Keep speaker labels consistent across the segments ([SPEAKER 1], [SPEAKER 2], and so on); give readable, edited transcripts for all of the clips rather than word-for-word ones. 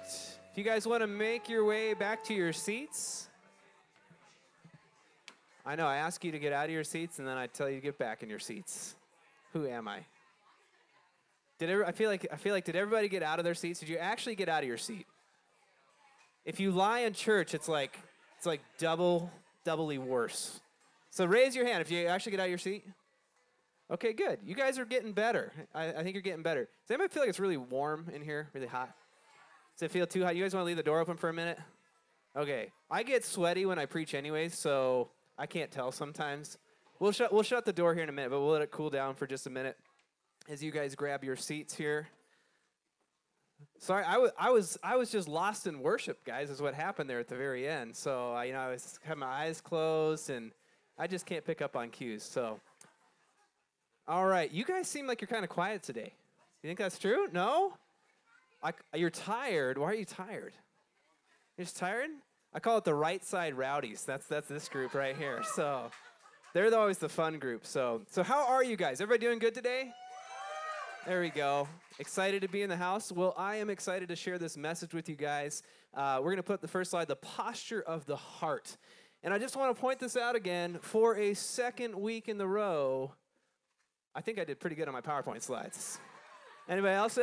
[SPEAKER 1] If you guys want to make your way back to your seats. I know, I ask you to get out of your seats, and then I tell you to get back in your seats. Who am I? I feel like did everybody get out of their seats? Did you actually get out of your seat? If you lie in church, it's like doubly worse. So raise your hand if you actually get out of your seat. Okay, good. You guys are getting better. I think you're getting better. Does anybody feel like it's really warm in here, really hot? Does it feel too hot? You guys want to leave the door open for a minute? Okay. I get sweaty when I preach anyways, so I can't tell sometimes. We'll shut the door here in a minute, but we'll let it cool down for just a minute as you guys grab your seats here. Sorry, I was just lost in worship, guys, is what happened there at the very end. So, I had my eyes closed, and I just can't pick up on cues. So, all right, you guys seem like you're kind of quiet today. You think that's true? No? You're tired. Why are you tired? You're just tired? I call it the right side rowdies. That's this group right here. So, they're always the fun group. So how are you guys? Everybody doing good today? There we go. Excited to be in the house? Well, I am excited to share this message with you guys. We're going to put the first slide, the posture of the heart. And I just want to point this out again. For a second week in the row, I think I did pretty good on my PowerPoint slides. Anybody else?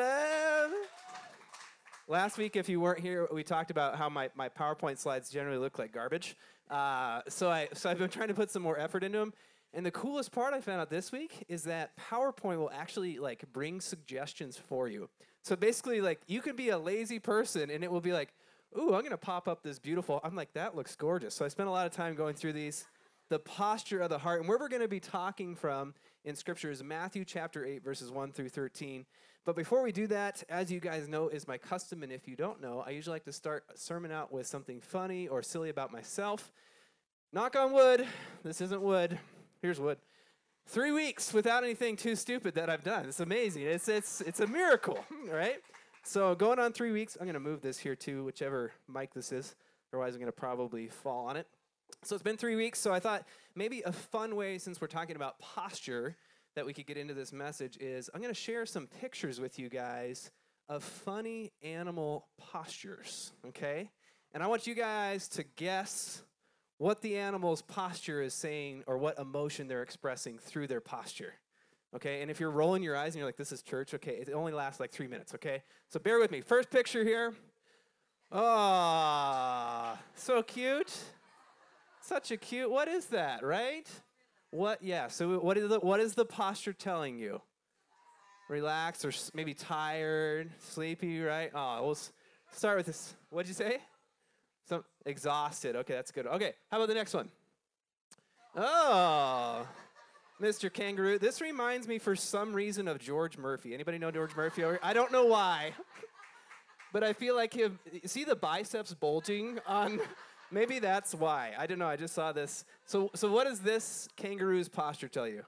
[SPEAKER 1] Last week, if you weren't here, we talked about how my PowerPoint slides generally look like garbage. So I've been trying to put some more effort into them. And the coolest part I found out this week is that PowerPoint will actually bring suggestions for you. So basically you can be a lazy person and it will be like, ooh, I'm going to pop up this beautiful. I'm like, that looks gorgeous. So I spent a lot of time going through these, the posture of the heart. And where we're going to be talking from in Scripture is Matthew chapter 8, verses 1 through 13. But before we do that, as you guys know, is my custom. And if you don't know, I usually like to start a sermon out with something funny or silly about myself. Knock on wood. This isn't wood. Here's wood. 3 weeks without anything too stupid that I've done. It's amazing. It's a miracle, right? So going on 3 weeks, I'm going to move this here to whichever mic this is. Otherwise, I'm going to probably fall on it. So it's been 3 weeks, so I thought maybe a fun way, since we're talking about posture, that we could get into this message is I'm going to share some pictures with you guys of funny animal postures, okay? And I want you guys to guess what the animal's posture is saying or what emotion they're expressing through their posture, okay? And if you're rolling your eyes and you're like, this is church, okay, it only lasts 3 minutes, okay? So bear with me. First picture here. Oh, so cute. Such a cute, what is that, right? So what is the posture telling you? Relaxed or maybe tired, sleepy, right? Oh, we'll start with this. What'd you say? Exhausted. Okay, that's good. Okay, how about the next one? Oh, Mr. Kangaroo. This reminds me for some reason of George Murphy. Anybody know George Murphy? I don't know why, but I feel like him. See the biceps bulging on? Maybe that's why. I don't know. I just saw this. So what does this kangaroo's posture tell you?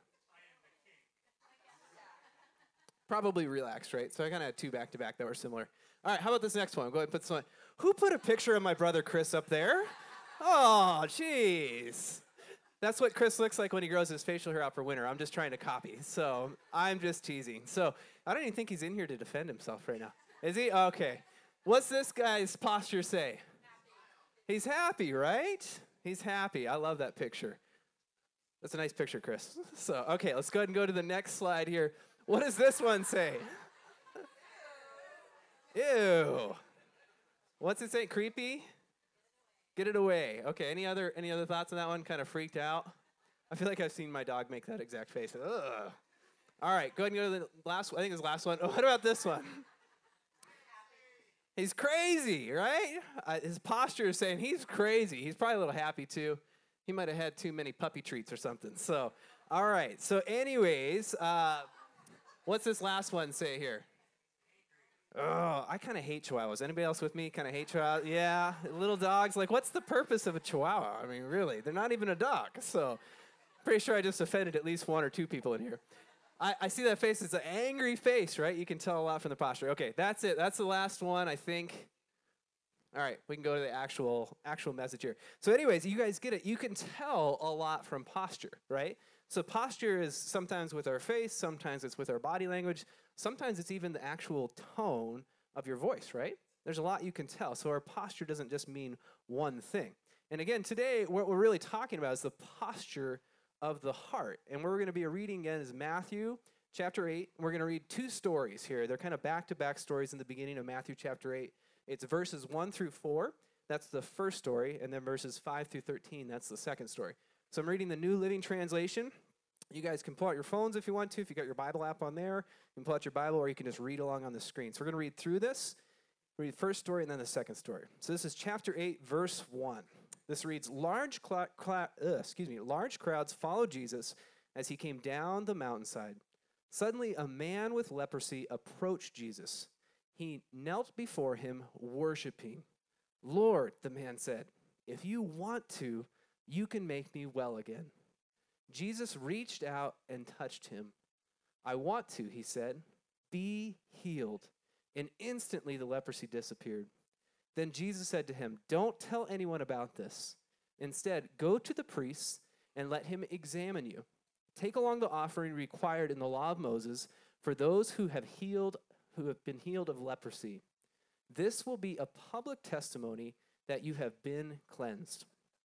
[SPEAKER 1] Probably relaxed, right? So I kind of had two back to back that were similar. All right, how about this next one? Go ahead and put this one. Who put a picture of my brother Chris up there? Oh, jeez. That's what Chris looks like when he grows his facial hair out for winter. I'm just trying to copy. So I'm just teasing. So I don't even think he's in here to defend himself right now. Is he? Okay. What's this guy's posture say? He's happy, right? He's happy. I love that picture. That's a nice picture, Chris. So, okay, let's go ahead and go to the next slide here. What does this one say? Ew. What's it say? Creepy? Get it away. Okay, any other thoughts on that one? Kind of freaked out? I feel like I've seen my dog make that exact face. Ugh. All right, go ahead and go to the last one. I think it's the last one. Oh, what about this one? He's crazy, right? His posture is saying he's crazy. He's probably a little happy, too. He might have had too many puppy treats or something. So, all right. So, anyways, what's this last one say here? Oh, I kind of hate chihuahuas. Anybody else with me kind of hate chihuahuas? Yeah, little dogs. What's the purpose of a chihuahua? I mean, really, they're not even a dog. So, pretty sure I just offended at least one or two people in here. I see that face. It's an angry face, right? You can tell a lot from the posture. Okay, that's it. That's the last one, I think. All right, we can go to the actual message here. So anyways, you guys get it. You can tell a lot from posture, right? So posture is sometimes with our face, sometimes it's with our body language, sometimes it's even the actual tone of your voice, right? There's a lot you can tell. So our posture doesn't just mean one thing. And again, today, what we're really talking about is the posture of the heart. And where we're going to be reading again is Matthew chapter 8. We're going to read two stories here. They're kind of back-to-back stories in the beginning of Matthew chapter 8. It's verses 1 through 4. That's the first story. And then verses 5 through 13. That's the second story. So I'm reading the New Living Translation. You guys can pull out your phones if you want to. If you got your Bible app on there, you can pull out your Bible, or you can just read along on the screen. So we're going to read through this. Read the first story and then the second story. So this is chapter 8, verse 1. This reads, large crowds followed Jesus as he came down the mountainside. Suddenly, a man with leprosy approached Jesus. He knelt before him, worshiping. Lord, the man said, if you want to, you can make me well again. Jesus reached out and touched him. I want to, he said. Be healed. And instantly the leprosy disappeared. Then Jesus said to him, don't tell anyone about this. Instead, go to the priests and let him examine you. Take along the offering required in the law of Moses for those who have been healed of leprosy. This will be a public testimony that you have been cleansed.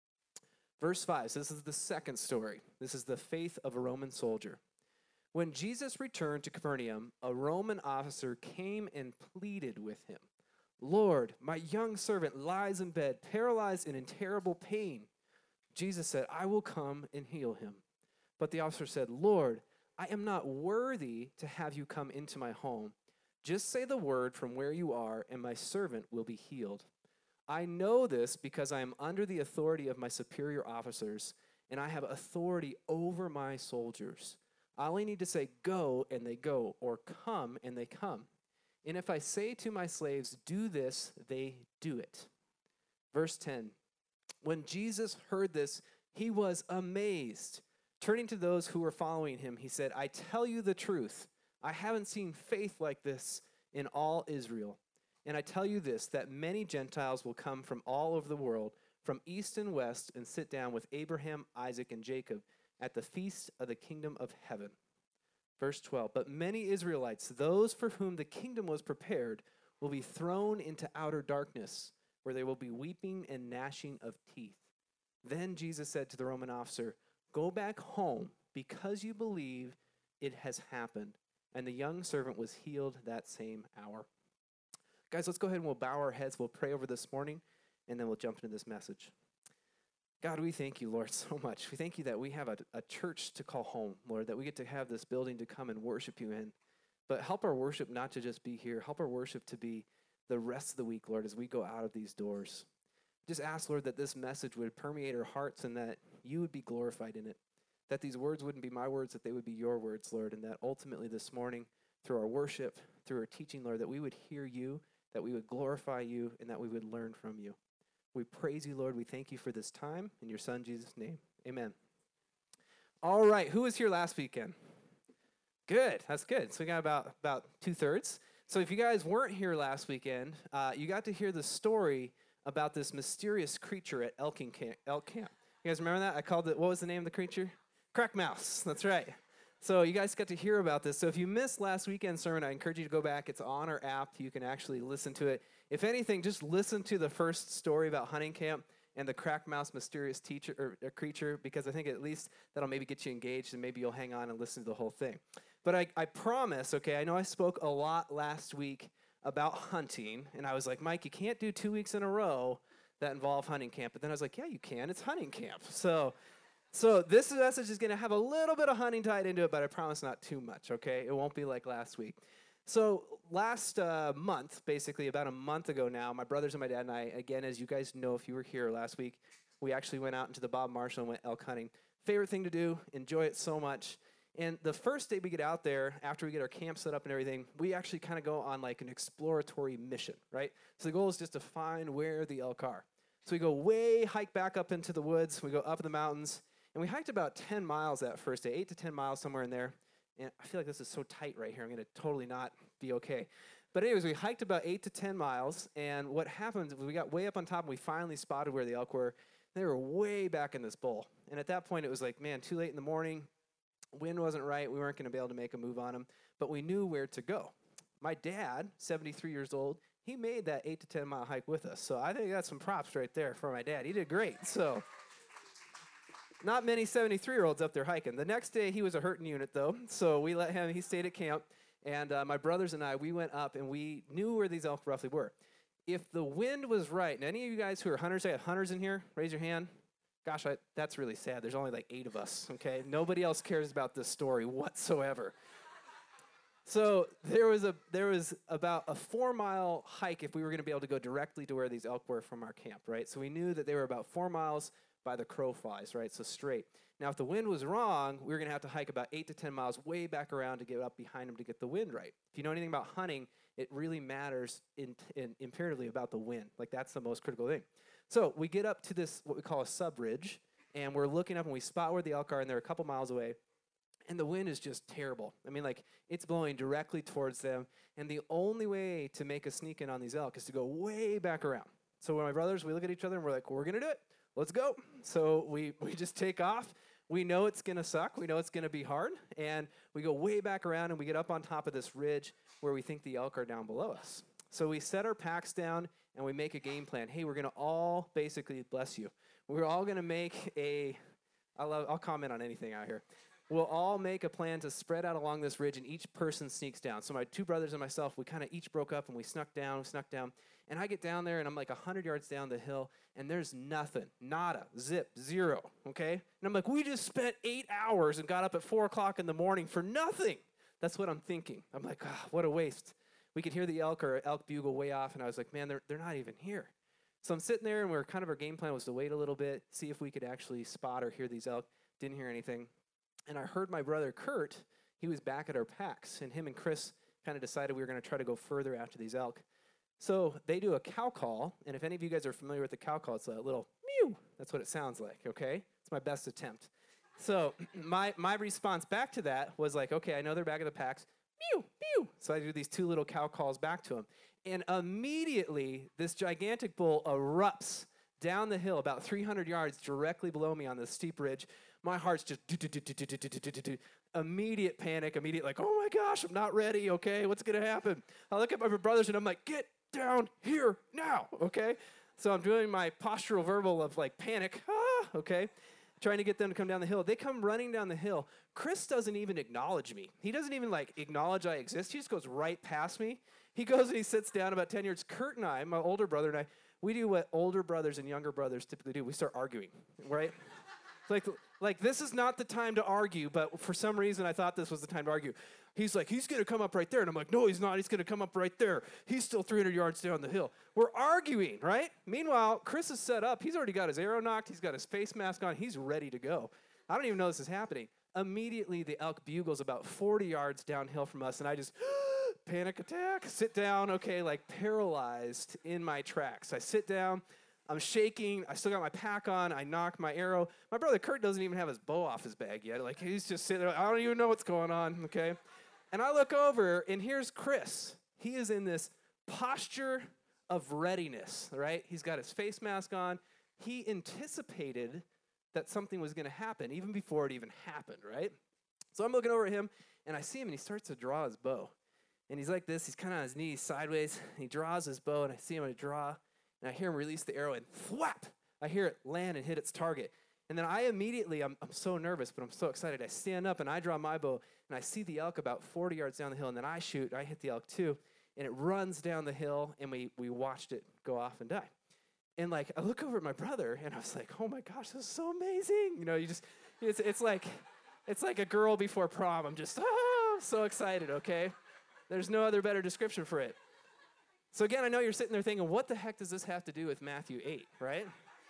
[SPEAKER 1] Verse 5, so this is the second story. This is the faith of a Roman soldier. When Jesus returned to Capernaum, a Roman officer came and pleaded with him. Lord, my young servant lies in bed, paralyzed and in terrible pain. Jesus said, I will come and heal him. But the officer said, Lord, I am not worthy to have you come into my home. Just say the word from where you are, and my servant will be healed. I know this because I am under the authority of my superior officers, and I have authority over my soldiers. I only need to say, go, and they go, or come, and they come. And if I say to my slaves, do this, they do it. Verse 10, when Jesus heard this, he was amazed. Turning to those who were following him, he said, I tell you the truth. I haven't seen faith like this in all Israel. And I tell you this, that many Gentiles will come from all over the world, from east and west, and sit down with Abraham, Isaac, and Jacob at the feast of the kingdom of heaven. Verse 12, but many Israelites, those for whom the kingdom was prepared, will be thrown into outer darkness, where there will be weeping and gnashing of teeth. Then Jesus said to the Roman officer, go back home, because you believe it has happened. And the young servant was healed that same hour. Guys, let's go ahead and we'll bow our heads. We'll pray over this morning, and then we'll jump into this message. God, we thank you, Lord, so much. We thank you that we have a church to call home, Lord, that we get to have this building to come and worship you in. But help our worship not to just be here. Help our worship to be the rest of the week, Lord, as we go out of these doors. Just ask, Lord, that this message would permeate our hearts and that you would be glorified in it. That these words wouldn't be my words, that they would be your words, Lord, and that ultimately this morning, through our worship, through our teaching, Lord, that we would hear you, that we would glorify you, and that we would learn from you. We praise you, Lord. We thank you for this time. In your son, Jesus' name, amen. All right, who was here last weekend? Good, that's good. So we got about 2/3. So if you guys weren't here last weekend, you got to hear the story about this mysterious creature at elk camp. You guys remember that? I called it, what was the name of the creature? Crack mouse, that's right. So you guys got to hear about this. So if you missed last weekend's sermon, I encourage you to go back. It's on our app. You can actually listen to it. If anything, just listen to the first story about hunting camp and the crack mouse mysterious creature, because I think at least that'll maybe get you engaged and maybe you'll hang on and listen to the whole thing. But I promise, okay, I know I spoke a lot last week about hunting, and I was like, Mike, you can't do 2 weeks in a row that involve hunting camp. But then I was like, yeah, you can. It's hunting camp. So this message is going to have a little bit of hunting tied into it, but I promise not too much, okay? It won't be like last week. So last month, basically about a month ago now, my brothers and my dad and I, again, as you guys know if you were here last week, we actually went out into the Bob Marshall and went elk hunting. Favorite thing to do, enjoy it so much. And the first day we get out there, after we get our camp set up and everything, we actually kind of go on like an exploratory mission, right? So the goal is just to find where the elk are. So we go hike back up into the woods, we go up in the mountains, and we hiked about 10 miles that first day, 8 to 10 miles, somewhere in there. And I feel like this is so tight right here, I'm going to totally not be okay. But anyways, we hiked about 8 to 10 miles, and what happened was we got way up on top, and we finally spotted where the elk were. They were way back in this bowl. And at that point, it was like, man, too late in the morning. Wind wasn't right. We weren't going to be able to make a move on them, but we knew where to go. my dad, 73 years old, he made that 8 to 10 mile hike with us. So I think that's some props right there for my dad. He did great. So not many 73-year-olds up there hiking. The next day, he was a hurting unit, though. So we let him, he stayed at camp. And my brothers and I, we went up, and we knew where these elk roughly were. If the wind was right, and any of you guys who are hunters, I have hunters in here, raise your hand. Gosh, that's really sad. There's only like 8 of us, okay? Nobody else cares about this story whatsoever. So there was about a 4-mile hike if we were going to be able to go directly to where these elk were from our camp, right? So we knew that they were about 4 miles by the crow flies, right? So straight. Now, if the wind was wrong, we were going to have to hike about 8 to 10 miles way back around to get up behind them to get the wind right. If you know anything about hunting, it really matters imperatively about the wind. Like, that's the most critical thing. So we get up to this, what we call a sub-ridge, and we're looking up, and we spot where the elk are, and they're a couple miles away. And the wind is just terrible. I mean, like, it's blowing directly towards them. And the only way to make a sneak in on these elk is to go way back around. So when my brothers, we look at each other and we're like, we're going to do it. Let's go. So we just take off. We know it's going to suck. We know it's going to be hard. And we go way back around and we get up on top of this ridge where we think the elk are down below us. So we set our packs down and we make a game plan. Hey, we're going to all basically, bless you, we're all going to make I'll comment on anything out here. We'll all make a plan to spread out along this ridge, and each person sneaks down. So my 2 brothers and myself, we kind of each broke up, and we snuck down. And I get down there, and I'm like 100 yards down the hill, and there's nothing, nada, zip, zero, okay? And I'm like, we just spent 8 hours and got up at 4 o'clock in the morning for nothing. That's what I'm thinking. I'm like, what a waste. We could hear the elk or elk bugle way off, and I was like, man, they're not even here. So I'm sitting there, and our game plan was to wait a little bit, see if we could actually spot or hear these elk. Didn't hear anything. And I heard my brother Kurt, he was back at our packs, and him and Chris kind of decided we were going to try to go further after these elk. So they do a cow call, and if any of you guys are familiar with the cow call, it's a little mew. That's what it sounds like, okay? It's my best attempt. So my response back to that was like, okay, I know they're back at the packs. Mew, mew. So I do these 2 little cow calls back to them. And immediately, this gigantic bull erupts down the hill about 300 yards directly below me on this steep ridge. My heart's just immediate panic, immediate like, oh my gosh, I'm not ready, okay? What's going to happen? I look at my brothers and I'm like, get down here now, okay? So I'm doing my postural verbal of like panic, okay? Trying to get them to come down the hill. They come running down the hill. Chris doesn't even acknowledge me. He doesn't even like acknowledge I exist. He just goes right past me. He goes and he sits down about 10 yards. Kurt and I, my older brother and I, we do what older brothers and younger brothers typically do. We start arguing, right? Like this is not the time to argue, but for some reason I thought this was the time to argue. He's like, he's going to come up right there. And I'm like, no, he's not. He's going to come up right there. He's still 300 yards down the hill. We're arguing, right? Meanwhile, Chris is set up. He's already got his arrow nocked. He's got his face mask on. He's ready to go. I don't even know this is happening. Immediately, the elk bugles about 40 yards downhill from us, and I just, panic attack, sit down, okay, like paralyzed in my tracks. I sit down. I'm shaking. I still got my pack on. I knock my arrow. My brother Kurt doesn't even have his bow off his bag yet. Like, he's just sitting there. I don't even know what's going on, okay? And I look over, and here's Chris. He is in this posture of readiness, right? He's got his face mask on. He anticipated that something was going to happen even before it even happened, right? So I'm looking over at him, and I see him, and he starts to draw his bow. And he's like this. He's kind of on his knees sideways, and he draws his bow, and I see him draw. And I hear him release the arrow, and thwap! I hear it land and hit its target. And then I immediately, I'm so nervous, but I'm so excited. I stand up, and I draw my bow, and I see the elk about 40 yards down the hill, and then I shoot. I hit the elk, too, and it runs down the hill, and we watched it go off and die. And, like, I look over at my brother, and I was like, oh, my gosh, this is so amazing. You know, it's like a girl before prom. I'm just, so excited, okay? There's no other better description for it. So again, I know you're sitting there thinking, what the heck does this have to do with Matthew 8, right?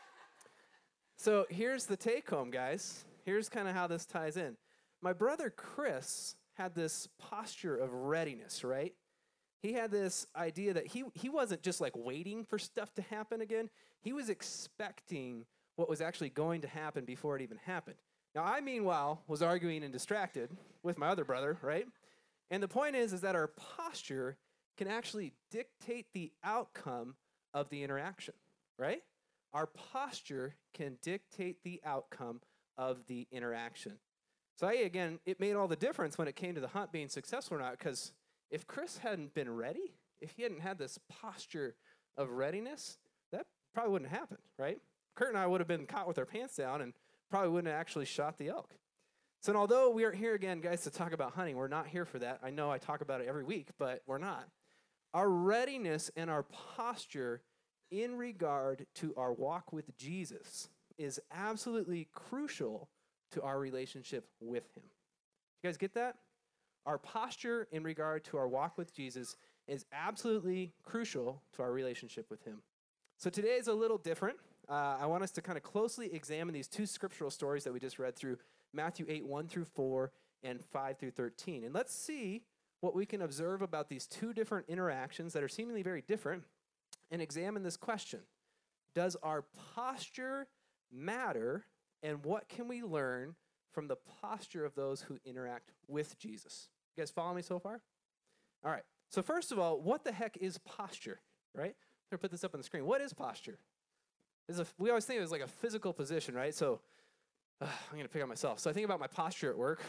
[SPEAKER 1] So here's the take home, guys. Here's kind of how this ties in. My brother Chris had this posture of readiness, right? He had this idea that he wasn't just like waiting for stuff to happen again. He was expecting what was actually going to happen before it even happened. Now, I, meanwhile, was arguing and distracted with my other brother, right? And the point is that our posture can actually dictate the outcome of the interaction, right? Our posture can dictate the outcome of the interaction. So again, it made all the difference when it came to the hunt being successful or not, because If Chris hadn't been ready, if he hadn't had this posture of readiness, that probably wouldn't have happened, right? Kurt and I would have been caught with our pants down and probably wouldn't have actually shot the elk. So although we aren't here again, guys, to talk about hunting, we're not here for that. I know I talk about it every week, but we're not. Our readiness and our posture in regard to our walk with Jesus is absolutely crucial to our relationship with him. You guys get that? Our posture in regard to our walk with Jesus is absolutely crucial to our relationship with him. So today is a little different. I want us to kind of closely examine these two scriptural stories that we just read through, Matthew 8, 1 through 4, and 5 through 13. And let's see what we can observe about these two different interactions that are seemingly very different and examine this question. Does our posture matter, and what can we learn from the posture of those who interact with Jesus? You guys follow me so far? All right. So first of all, what the heck is posture, right? I'm going to put this up on the screen. What is posture? We always think it was like a physical position, right? So I'm going to pick on myself. So I think about my posture at work.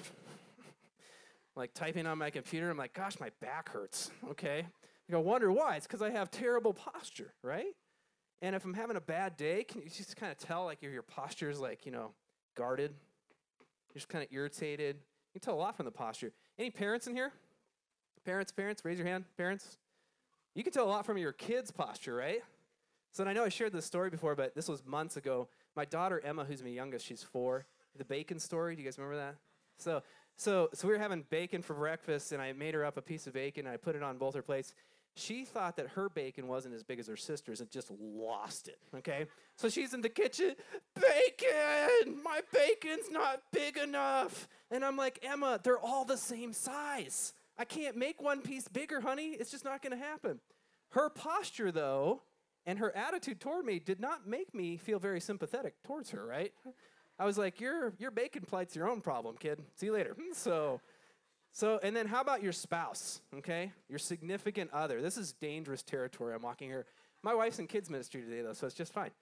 [SPEAKER 1] Like typing on my computer, I'm like, gosh, my back hurts, okay? You go, wonder why? It's because I have terrible posture, right? And if I'm having a bad day, can you just kind of tell, like, if your posture is, like, guarded? You're just kind of irritated. You can tell a lot from the posture. Any parents in here? Parents, raise your hand. Parents? You can tell a lot from your kids' posture, right? So I know I shared this story before, but this was months ago. My daughter, Emma, who's my youngest, she's 4. The bacon story, do you guys remember that? So we were having bacon for breakfast, and I made her up a piece of bacon, and I put it on both her plates. She thought that her bacon wasn't as big as her sister's and just lost it, okay? So she's in the kitchen, bacon! My bacon's not big enough. And I'm like, Emma, they're all the same size. I can't make one piece bigger, honey. It's just not going to happen. Her posture, though, and her attitude toward me did not make me feel very sympathetic towards her, right? I was like, your bacon plights your own problem, kid. See you later. So, and then how about your spouse, okay? Your significant other. This is dangerous territory I'm walking here. My wife's in kids ministry today, though, so it's just fine.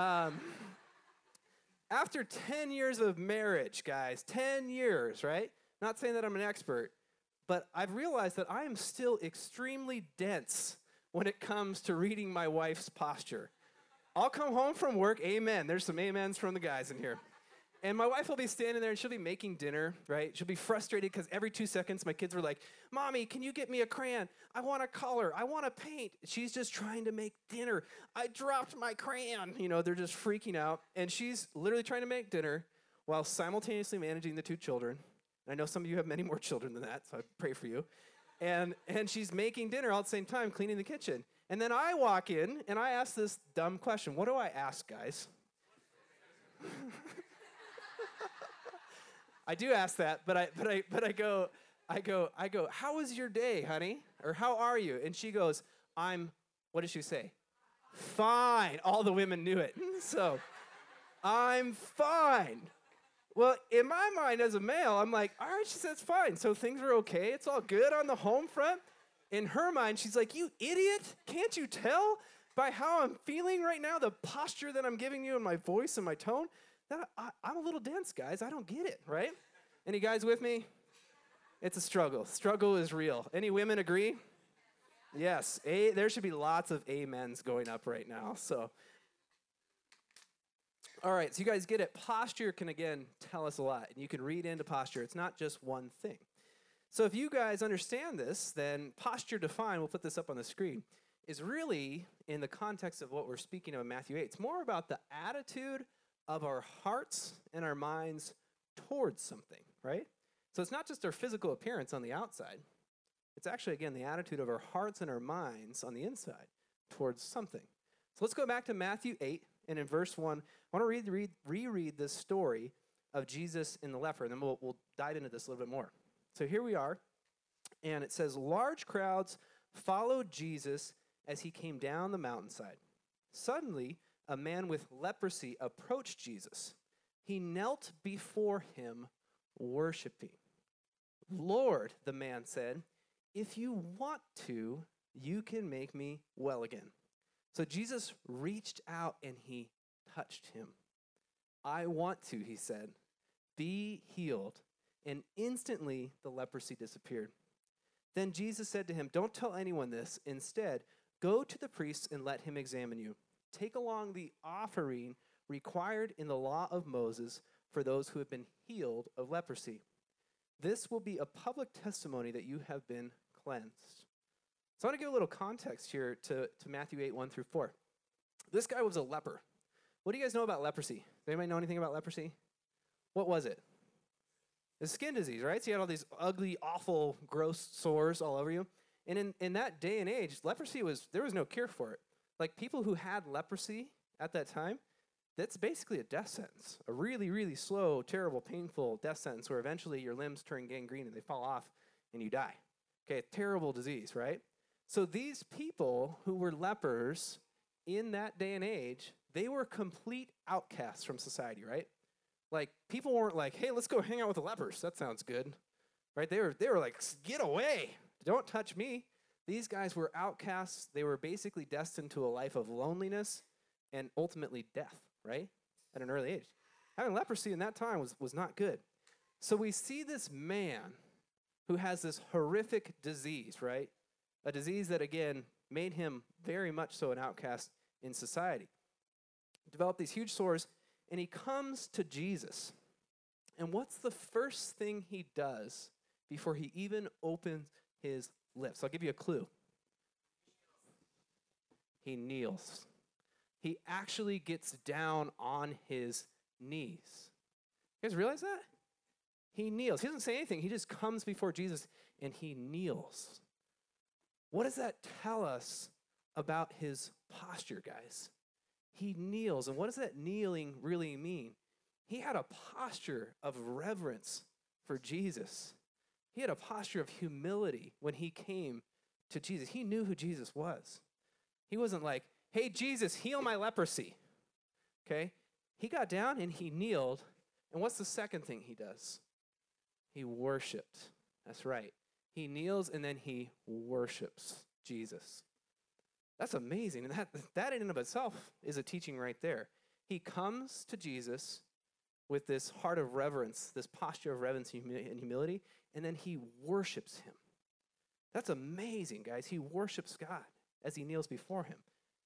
[SPEAKER 1] After 10 years of marriage, guys, 10 years, right? Not saying that I'm an expert, but I've realized that I am still extremely dense when it comes to reading my wife's posture. I'll come home from work, amen. There's some amens from the guys in here. And my wife will be standing there, and she'll be making dinner, right? She'll be frustrated because every 2 seconds, my kids were like, Mommy, can you get me a crayon? I want a color. I want to paint. She's just trying to make dinner. I dropped my crayon. They're just freaking out. And she's literally trying to make dinner while simultaneously managing the 2 children. And I know some of you have many more children than that, so I pray for you. And she's making dinner all at the same time, cleaning the kitchen. And then I walk in, and I ask this dumb question. What do I ask, guys? I do ask that, but I go, how was your day, honey? Or how are you? And she goes, what did she say? Fine. All the women knew it. So, I'm fine. Well, in my mind as a male, I'm like, all right, she says fine. So things are okay. It's all good on the home front. In her mind, she's like, you idiot. Can't you tell by how I'm feeling right now, the posture that I'm giving you in my voice and my tone? That I'm a little dense, guys. I don't get it, right? Any guys with me? It's a struggle. Struggle is real. Any women agree? Yes. There should be lots of amens going up right now. So, all right. So you guys get it. Posture can, again, tell us a lot. And you can read into posture. It's not just one thing. So if you guys understand this, then posture defined, we'll put this up on the screen, is really in the context of what we're speaking of in Matthew 8. It's more about the attitude of our hearts and our minds towards something, right? So it's not just our physical appearance on the outside. It's actually, again, the attitude of our hearts and our minds on the inside towards something. So let's go back to Matthew 8, and in verse 1, I want to reread this story of Jesus and the leper, and then we'll dive into this a little bit more. So here we are, and it says, large crowds followed Jesus as he came down the mountainside. Suddenly, a man with leprosy approached Jesus. He knelt before him, worshiping. Lord, the man said, if you want to, you can make me well again. So Jesus reached out and he touched him. I want to, he said. Be healed. And instantly the leprosy disappeared. Then Jesus said to him, "Don't tell anyone this. Instead, go to the priest and let him examine you. Take along the offering required in the law of Moses for those who have been healed of leprosy. This will be a public testimony that you have been cleansed." So I want to give a little context here to Matthew 8, 1 through 4. This guy was a leper. What do you guys know about leprosy? Does anybody know anything about leprosy? What was it? It's skin disease, right? So you had all these ugly, awful, gross sores all over you. And in that day and age, leprosy there was no cure for it. Like people who had leprosy at that time, that's basically a death sentence. A really, really slow, terrible, painful death sentence where eventually your limbs turn gangrene and they fall off and you die. Okay, terrible disease, right? So these people who were lepers in that day and age, they were complete outcasts from society, right? Like, people weren't like, hey, let's go hang out with the lepers. That sounds good, right? They were like, get away. Don't touch me. These guys were outcasts. They were basically destined to a life of loneliness and ultimately death, right? At an early age. Having leprosy in that time was not good. So we see this man who has this horrific disease, right? A disease that, again, made him very much so an outcast in society. Developed these huge sores, and he comes to Jesus. And what's the first thing he does before he even opens his lips? I'll give you a clue. He kneels. He actually gets down on his knees. You guys realize that? He kneels. He doesn't say anything. He just comes before Jesus and he kneels. What does that tell us about his posture, guys? He kneels. And what does that kneeling really mean? He had a posture of reverence for Jesus. He had a posture of humility when he came to Jesus. He knew who Jesus was. He wasn't like, hey, Jesus, heal my leprosy. Okay? He got down and he kneeled. And what's the second thing he does? He worshiped. That's right. He kneels and then he worships Jesus. That's amazing. And that in and of itself is a teaching right there. He comes to Jesus with this heart of reverence, this posture of reverence and humility, and then he worships him. That's amazing, guys. He worships God as he kneels before him.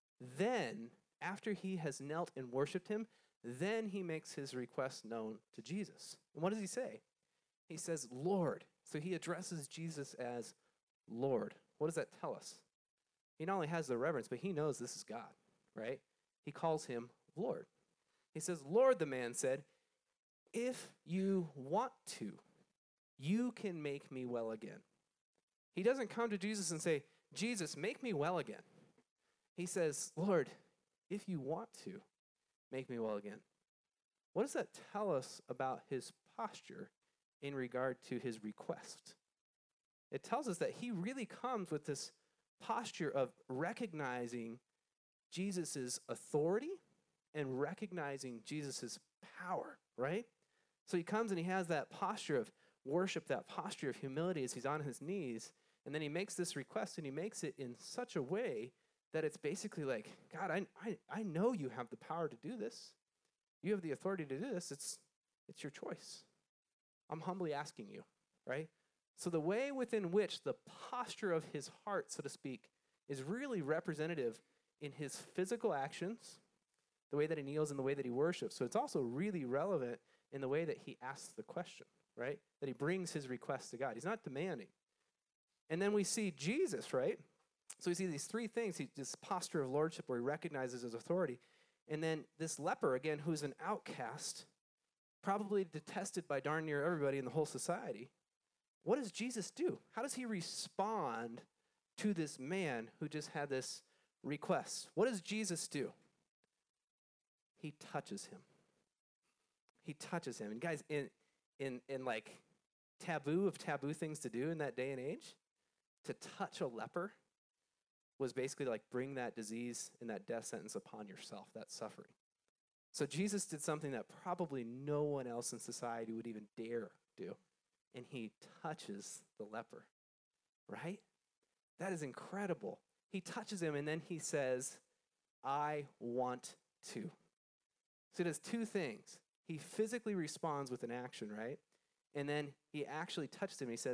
[SPEAKER 1] Then, after he has knelt and worshiped him, then he makes his request known to Jesus. And what does he say? He says, Lord. So he addresses Jesus as Lord. What does that tell us? He not only has the reverence, but he knows this is God, right? He calls him Lord. He says, Lord, the man said, if you want to, you can make me well again. He doesn't come to Jesus and say, Jesus, make me well again. He says, Lord, if you want to, make me well again. What does that tell us about his posture in regard to his request? It tells us that he really comes with this posture of recognizing Jesus' authority and recognizing Jesus' power, right? So he comes and he has that posture of worship, that posture of humility as he's on his knees, and then he makes this request, and he makes it in such a way that it's basically like, God, I know you have the power to do this. You have the authority to do this. It's your choice. I'm humbly asking you, right? So the way within which the posture of his heart, so to speak, is really representative in his physical actions, the way that he kneels and the way that he worships. So it's also really relevant in the way that he asks the question, right? That he brings his request to God. He's not demanding. And then we see Jesus, right? So we see these three things. This posture of lordship where he recognizes his authority. And then this leper, again, who's an outcast, probably detested by darn near everybody in the whole society. What does Jesus do? How does he respond to this man who just had this request? What does Jesus do? He touches him. He touches him. And guys, in like taboo things to do in that day and age, to touch a leper was basically like bring that disease and that death sentence upon yourself, that suffering. So Jesus did something that probably no one else in society would even dare do. And he touches the leper, right? That is incredible. He touches him and then he says, I want to. So he does two things. He physically responds with an action, right? And then he actually touches him and he says,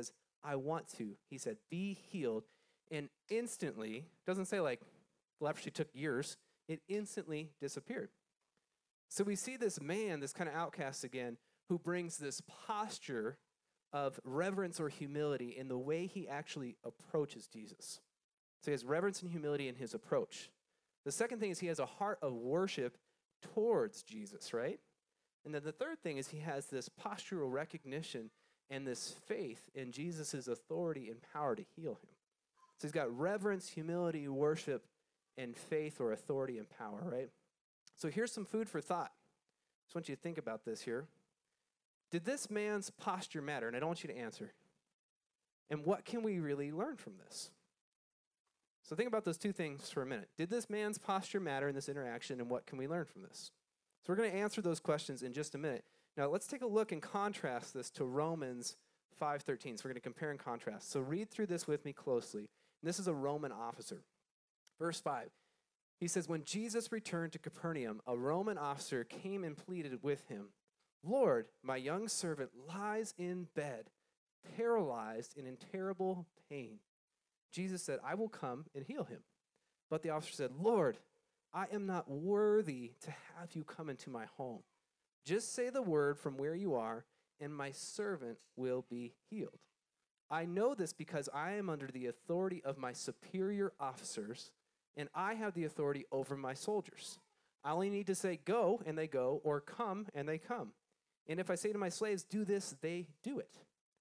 [SPEAKER 1] I want to. He said, be healed. And instantly, doesn't say like leprosy took years, it instantly disappeared. So we see this man, this kind of outcast again, who brings this posture of reverence or humility in the way he actually approaches Jesus. So he has reverence and humility in his approach. The second thing is he has a heart of worship towards Jesus, right? And then the third thing is he has this postural recognition and this faith in Jesus' authority and power to heal him. So he's got reverence, humility, worship, and faith or authority and power, right? So here's some food for thought. Just want you to think about this here. Did this man's posture matter? And I don't want you to answer. And what can we really learn from this? So think about those two things for a minute. Did this man's posture matter in this interaction, and what can we learn from this? So we're going to answer those questions in just a minute. Now let's take a look and contrast this to Romans 5:13. So we're going to compare and contrast. So read through this with me closely. And this is a Roman officer. Verse 5. He says, when Jesus returned to Capernaum, a Roman officer came and pleaded with him, Lord, my young servant lies in bed, paralyzed and in terrible pain. Jesus said, I will come and heal him. But the officer said, Lord, I am not worthy to have you come into my home. Just say the word from where you are, and my servant will be healed. I know this because I am under the authority of my superior officers, and I have the authority over my soldiers. I only need to say, go, and they go, or come, and they come. And if I say to my slaves, do this, they do it.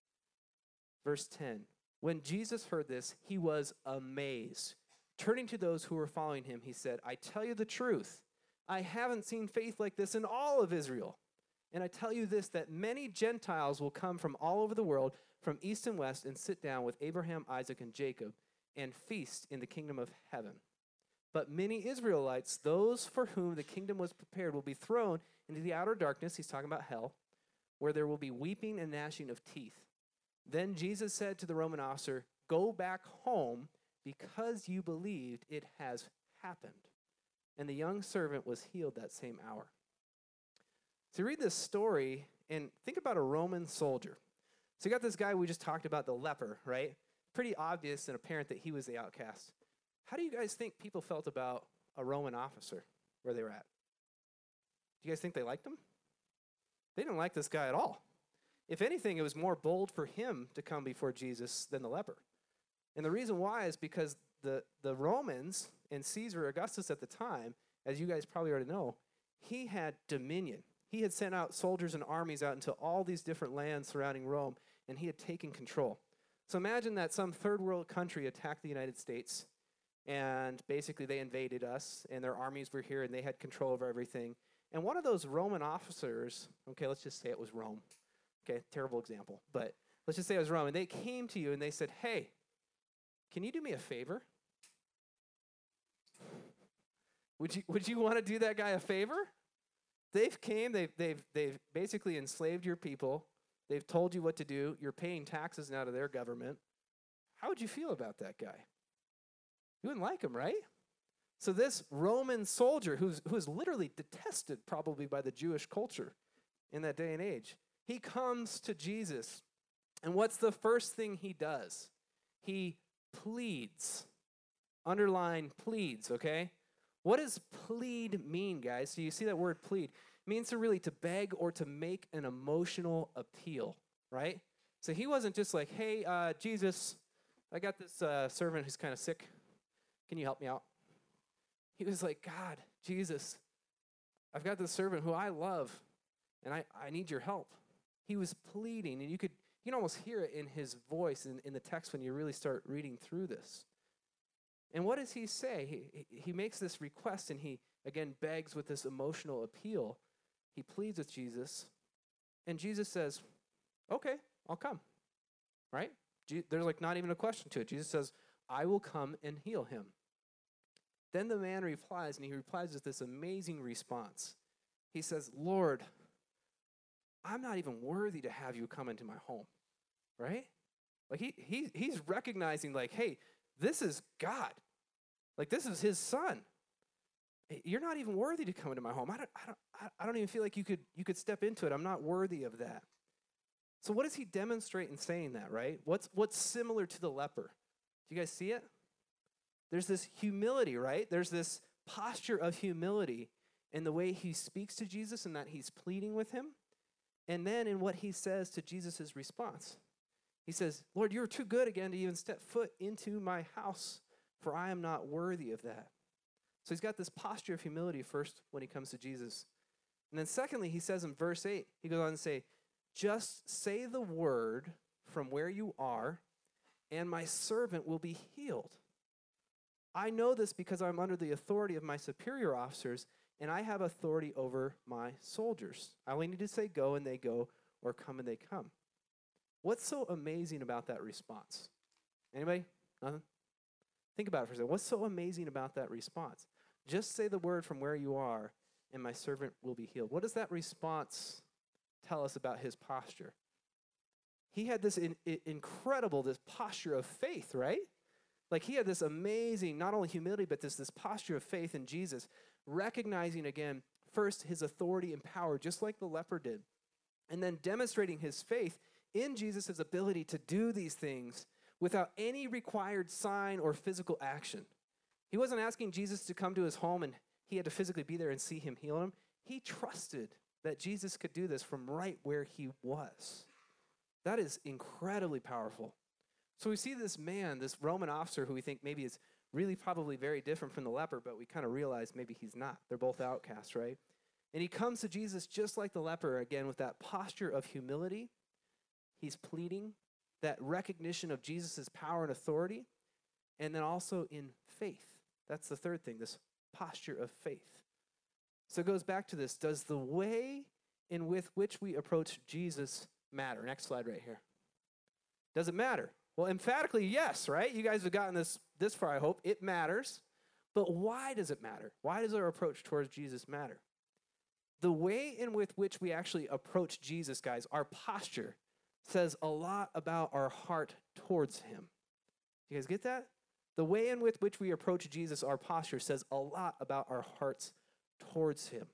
[SPEAKER 1] Verse 10, when Jesus heard this, he was amazed. Turning to those who were following him, he said, I tell you the truth. I haven't seen faith like this in all of Israel. And I tell you this, that many Gentiles will come from all over the world, from east and west, and sit down with Abraham, Isaac, and Jacob, and feast in the kingdom of heaven. But many Israelites, those for whom the kingdom was prepared, will be thrown into the outer darkness, he's talking about hell, where there will be weeping and gnashing of teeth. Then Jesus said to the Roman officer, go back home, because you believed it has happened. And the young servant was healed that same hour. So read this story and think about a Roman soldier. So you got this guy we just talked about, the leper, right? Pretty obvious and apparent that he was the outcast. How do you guys think people felt about a Roman officer where they were at? Do you guys think they liked him? They didn't like this guy at all. If anything, it was more bold for him to come before Jesus than the leper. And the reason why is because the Romans and Caesar Augustus at the time, as you guys probably already know, he had dominion. He had sent out soldiers and armies out into all these different lands surrounding Rome, and he had taken control. So imagine that some third world country attacked the United States, and basically they invaded us, and their armies were here, and they had control over everything. And one of those Roman officers, okay, let's just say it was Rome. Okay, terrible example, but let's just say it was Rome, and they came to you and they said, hey, can you do me a favor? Would you want to do that guy a favor? They've basically enslaved your people. They've told you what to do. You're paying taxes now to their government. How would you feel about that guy? You wouldn't like him, right? So this Roman soldier, who's literally detested probably by the Jewish culture in that day and age, he comes to Jesus, and what's the first thing he does? He pleads. Underline pleads, okay? What does plead mean, guys? So you see that word plead. It means to beg or to make an emotional appeal, right? So he wasn't just like, hey, Jesus, I got this servant who's kind of sick. Can you help me out? He was like, God, Jesus, I've got this servant who I love, and I need your help. He was pleading, and you can almost hear it in his voice in the text when you really start reading through this. And what does he say? He makes this request, and he, again, begs with this emotional appeal. He pleads with Jesus, and Jesus says, okay, I'll come, right? There's not even a question to it. Jesus says, I will come and heal him. Then the man replies, and he replies with this amazing response. He says, Lord, I'm not even worthy to have you come into my home, right? He's recognizing hey, this is God. This is his son. You're not even worthy to come into my home. I don't even feel like you could step into it. I'm not worthy of that. So what does he demonstrate in saying that, right? What's similar to the leper? Do you guys see it? There's this humility, right? There's this posture of humility in the way he speaks to Jesus and that he's pleading with him. And then in what he says to Jesus' response. He says, Lord, you are too good again to even step foot into my house, for I am not worthy of that. So he's got this posture of humility first when he comes to Jesus. And then secondly, he says in verse 8, he goes on to say, just say the word from where you are, and my servant will be healed. I know this because I'm under the authority of my superior officers, and I have authority over my soldiers. I only need to say go, and they go, or come, and they come. What's so amazing about that response? Anybody? Nothing? Think about it for a second. What's so amazing about that response? Just say the word from where you are, and my servant will be healed. What does that response tell us about his posture? He had this incredible, this posture of faith, right? Like he had this amazing, not only humility, but this posture of faith in Jesus, recognizing again, first his authority and power, just like the leper did, and then demonstrating his faith in Jesus' ability to do these things without any required sign or physical action. He wasn't asking Jesus to come to his home and he had to physically be there and see him heal him. He trusted that Jesus could do this from right where he was. That is incredibly powerful. So we see this man, this Roman officer who we think maybe is really probably very different from the leper, but we kind of realize maybe he's not. They're both outcasts, right? And he comes to Jesus just like the leper, again, with that posture of humility. He's pleading, that recognition of Jesus' power and authority, and then also in faith. That's the third thing, this posture of faith. So it goes back to this. Does the way in with which we approach Jesus matter? Next slide right here. Does it matter? Well, emphatically, yes, right? You guys have gotten this far, I hope. It matters. But why does it matter? Why does our approach towards Jesus matter? The way in with which we actually approach Jesus, guys, our posture, says a lot about our heart towards him. You guys get that? The way in with which we approach Jesus, our posture, says a lot about our hearts towards him.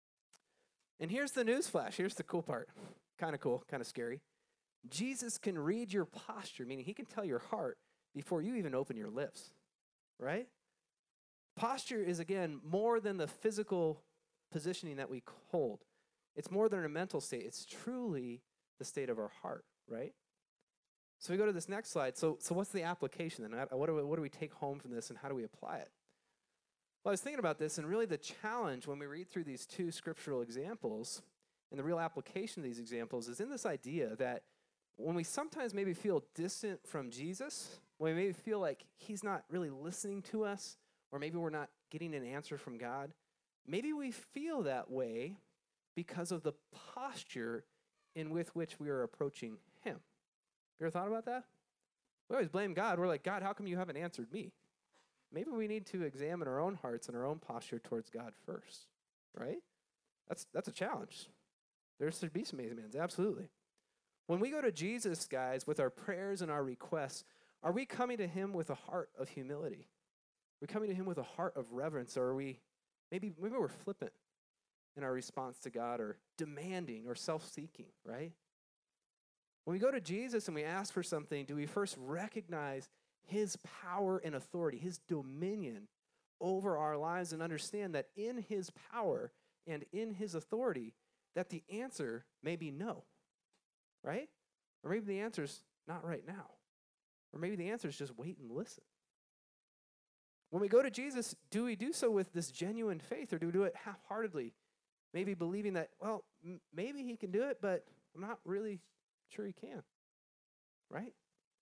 [SPEAKER 1] And here's the newsflash. Here's the cool part. Kind of cool, kind of scary. Jesus can read your posture, meaning he can tell your heart before you even open your lips, right? Posture is, again, more than the physical positioning that we hold. It's more than a mental state. It's truly the state of our heart, right? So we go to this next slide. So what's the application then? What do we take home from this and how do we apply it? Well, I was thinking about this, and really the challenge when we read through these two scriptural examples and the real application of these examples is in this idea that when we sometimes maybe feel distant from Jesus, when we maybe feel like he's not really listening to us, or maybe we're not getting an answer from God, maybe we feel that way because of the posture in with which we are approaching him. You ever thought about that? We always blame God. We're like, God, how come you haven't answered me? Maybe we need to examine our own hearts and our own posture towards God first, right? That's a challenge. There should be some amens, absolutely. When we go to Jesus, guys, with our prayers and our requests, are we coming to him with a heart of humility? Are we coming to him with a heart of reverence, or are we, maybe we're flippant in our response to God, or demanding or self-seeking, right? When we go to Jesus and we ask for something, do we first recognize his power and authority, his dominion over our lives, and understand that in his power and in his authority, that the answer may be no, right? Or maybe the answer is not right now. Or maybe the answer is just wait and listen. When we go to Jesus, do we do so with this genuine faith, or do we do it half-heartedly? Maybe believing that, well, maybe he can do it, but I'm not really sure he can, right?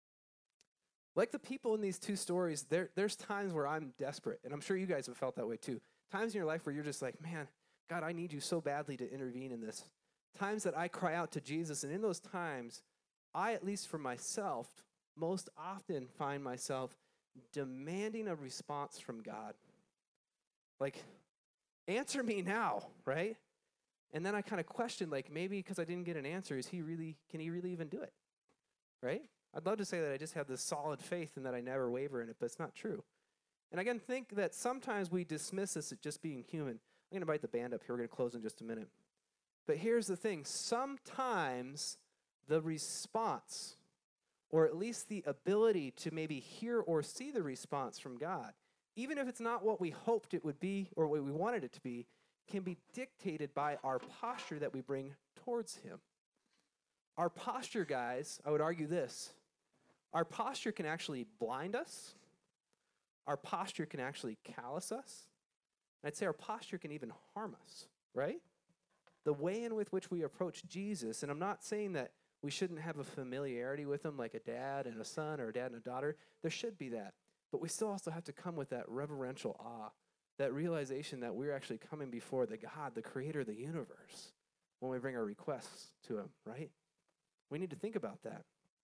[SPEAKER 1] Like the people in these two stories, there's times where I'm desperate, and I'm sure you guys have felt that way too. Times in your life where you're just like, man, God, I need you so badly to intervene in this. Times that I cry out to Jesus, and in those times, I, at least for myself, most often find myself demanding a response from God. Like, answer me now, right? And then I kind of question, like, maybe because I didn't get an answer, can he really even do it, right? I'd love to say that I just have this solid faith and that I never waver in it, but it's not true. And again, think that sometimes we dismiss this as just being human. I'm going to invite the band up here. We're going to close in just a minute. But here's the thing. Sometimes the response, or at least the ability to maybe hear or see the response from God, even if it's not what we hoped it would be or what we wanted it to be, can be dictated by our posture that we bring towards him. Our posture, guys, I would argue this. Our posture can actually blind us. Our posture can actually callous us. I'd say our posture can even harm us, right? The way in which we approach Jesus, and I'm not saying that we shouldn't have a familiarity with him like a dad and a son or a dad and a daughter. There should be that. But we still also have to come with that reverential awe, that realization that we're actually coming before the God, the creator of the universe, when we bring our requests to him, right? We need to think about that.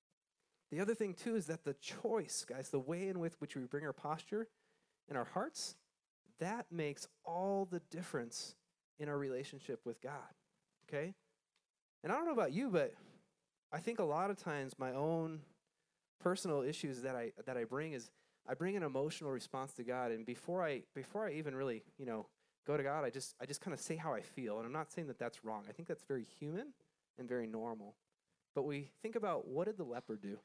[SPEAKER 1] The other thing, too, is that the choice, guys, the way in which we bring our posture and our hearts, that makes all the difference in our relationship with God, okay? And I don't know about you, but I think a lot of times my own personal issues that I bring is I bring an emotional response to God, and before I even really, go to God, I just kind of say how I feel. And I'm not saying that that's wrong. I think that's very human and very normal. But we think about, what did the leper do?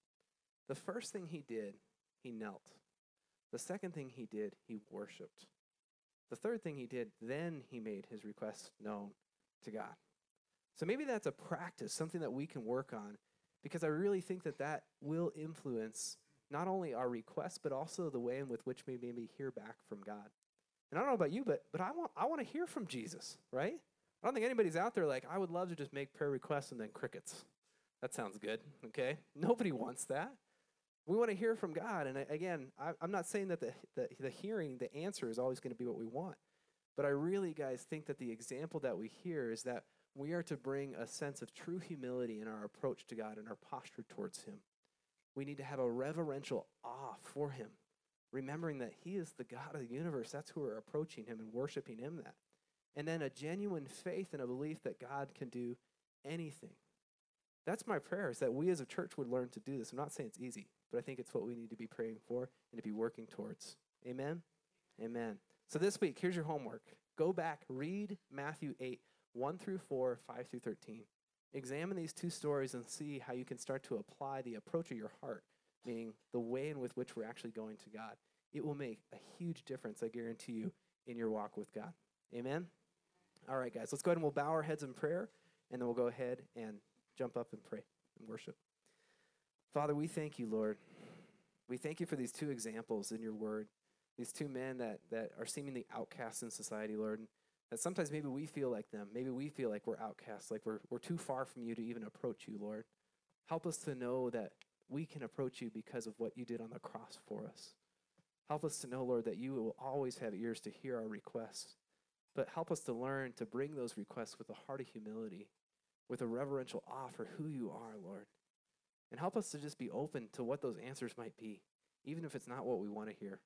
[SPEAKER 1] The first thing he did, he knelt. The second thing he did, he worshiped. The third thing he did, then he made his request known to God. So maybe that's a practice, something that we can work on, because I really think that will influence not only our requests, but also the way in which we maybe hear back from God. And I don't know about you, but I want to hear from Jesus, right? I don't think anybody's out there like, I would love to just make prayer requests and then crickets. That sounds good, okay? Nobody wants that. We want to hear from God. And again, I'm not saying that the hearing, the answer is always going to be what we want. But I really, guys, think that the example that we hear is that we are to bring a sense of true humility in our approach to God and our posture towards him. We need to have a reverential awe for him, remembering that he is the God of the universe. That's who we're approaching him and worshiping him that. And then a genuine faith and a belief that God can do anything. That's my prayer, is that we as a church would learn to do this. I'm not saying it's easy, but I think it's what we need to be praying for and to be working towards. Amen? Amen. So this week, here's your homework. Go back, read Matthew 8, 1 through 4, 5 through 13. Examine these two stories and see how you can start to apply the approach of your heart, meaning the way in which we're actually going to God. It will make a huge difference, I guarantee you, in your walk with God. Amen? All right, guys, let's go ahead and we'll bow our heads in prayer, and then we'll go ahead and jump up and pray and worship. Father, we thank you, Lord. We thank you for these two examples in your word, these two men that are seemingly outcasts in society, Lord, and that sometimes maybe we feel like them. Maybe we feel like we're outcasts, like we're too far from you to even approach you, Lord. Help us to know that we can approach you because of what you did on the cross for us. Help us to know, Lord, that you will always have ears to hear our requests, but help us to learn to bring those requests with a heart of humility, with a reverential awe for who you are, Lord. And help us to just be open to what those answers might be, even if it's not what we want to hear.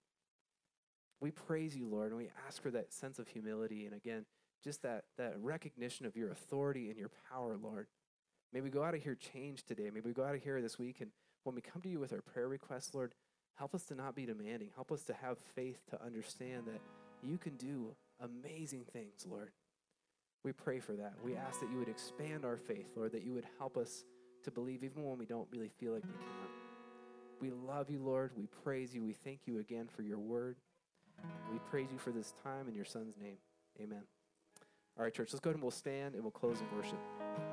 [SPEAKER 1] We praise you, Lord, and we ask for that sense of humility, and again, just that recognition of your authority and your power, Lord. May we go out of here changed today. May we go out of here this week, and when we come to you with our prayer requests, Lord, help us to not be demanding. Help us to have faith to understand that you can do amazing things, Lord. We pray for that. We ask that you would expand our faith, Lord, that you would help us to believe even when we don't really feel like we can. We love you, Lord. We praise you. We thank you again for your word. We praise you for this time in your son's name. Amen. All right, church, let's go ahead and we'll stand and we'll close in worship.